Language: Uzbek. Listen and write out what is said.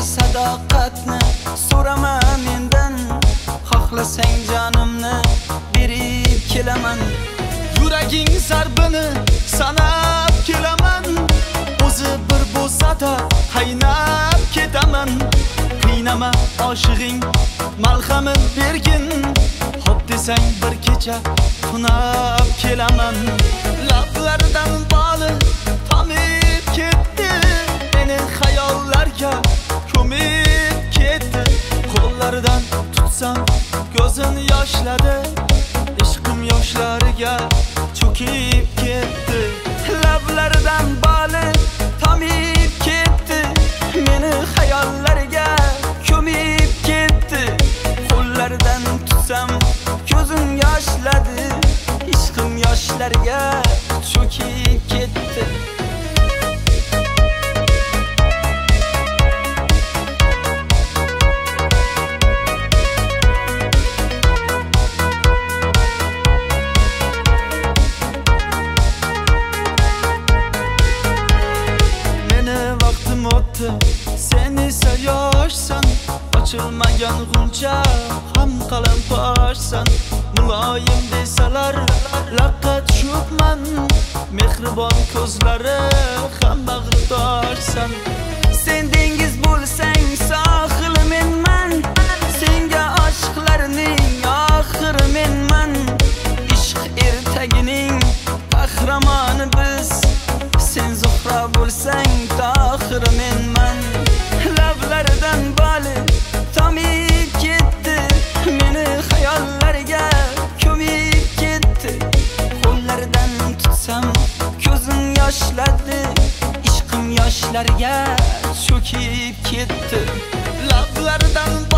sadoqatni so'rama mendan. Xohlasang jonimni berib kelaman. Yuraging zarbini sanab kelaman. O'zi bir bo'lsa-da qaynab ketaman. Qiynama oshig'ing malhamin bergin. Hop desang bir kecha tunab kelaman. Lablaridan boli tomib ketdi. Meni xayollarga ko'mib ketdi. Qo'llaridan tutsam ko'zin yoshladi. Ishqim yoshlariga cho'kib ketdi. Lablaridan boli tomib ketdi. Meni xayollarga ko'mib ketdi. Qo'llaridan tutsam ko'zim yoshladi. Ishqim yoshlariga cho'kib ketdi. Sen esa yoshsan, ochilmagan g'uncha ham qalam boshsan. Muloyim desalar laqqa tushibman. Mehribon ko'zlari ham bag'ridoshsan. Sen dengiz bo'lsang sohil menman. Senga oshqlarning oxiri menman. Ishq ertagining qahramoni biz. Sen zuhra bo'lsang tohir menman. Lablaridan boli tomib ketdi. Meni xayollarga ko'mib ketdi. Qo'llaridan tutsam ko'zim yoshladi. Ishqim yoshlarga cho'kib ketdi. Lablaridan